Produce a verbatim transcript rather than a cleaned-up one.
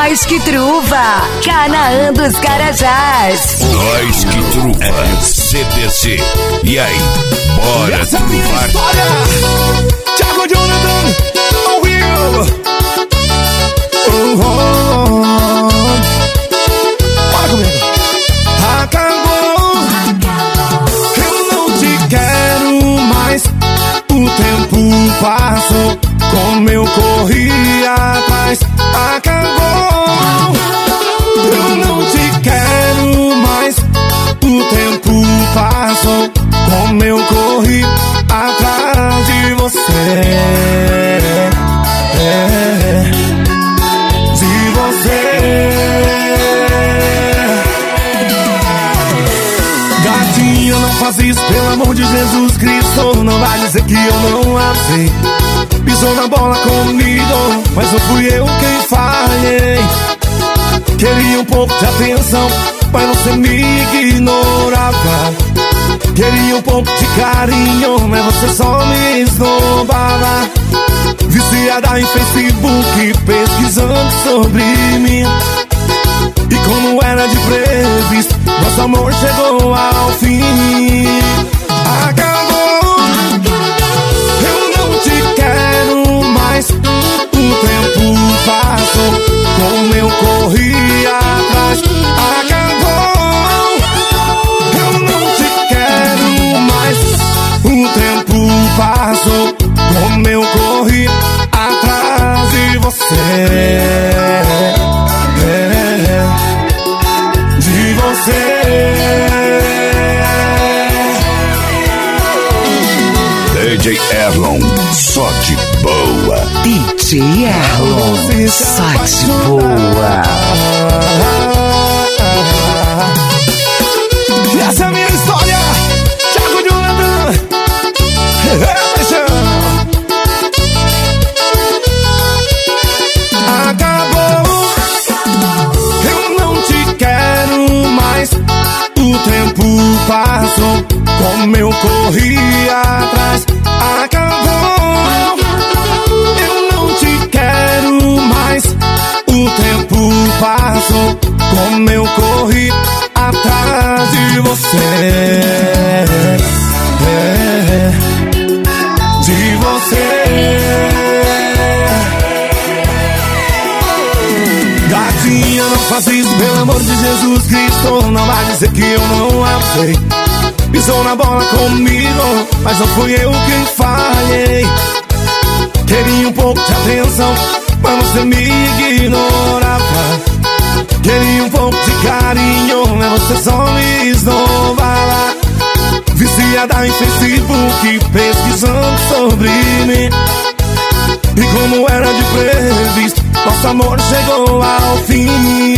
Nós que Truva, Canaã dos Carajás. Nós que Truva, C T C. E aí, bora essa truvar? Minha história, Thiago Jonathan, ao vivo. Oh, oh, oh. Bora comigo. Acabou, eu não te quero mais. O tempo passou, como eu corri atrás. Acabou, eu não te quero mais. O tempo passou, como eu corri atrás de você, é, de você. Gatinha, não faz isso, pelo amor de Jesus Cristo. Não vai dizer que eu não amei. Pisou na bola comigo, mas não fui eu quem falhei. Queria um pouco de atenção, mas você me ignorava. Queria um pouco de carinho, mas você só me esnobava. Viciada em Facebook, pesquisando sobre mim. E como era de previsto, nosso amor chegou ao fim. Acabou, eu não te quero mais. O tempo passou, como eu corri atrás. Acabou, eu não te quero mais. O tempo passou, como eu corri atrás de você, é, de você. D J Erlon, só de boa. D J Erlon, só de boa. E essa é a minha história, Thiago Jonathan. Acabou, eu não te quero mais. O tempo passou, como eu corri atrás. Acabou, eu não te quero mais. O tempo passou, como eu corri atrás de você, é, de você. Gatinha, não faz isso, pelo amor de Jesus Cristo. Não vai dizer que eu não amei. Pisou na bola comigo, mas não fui eu quem falhei. Queria um pouco de atenção, mas você me ignorava. Queria um pouco de carinho, mas você só me esnobava. Viciada em Facebook, pesquisando sobre mim. E como era de previsto, nosso amor chegou ao fim.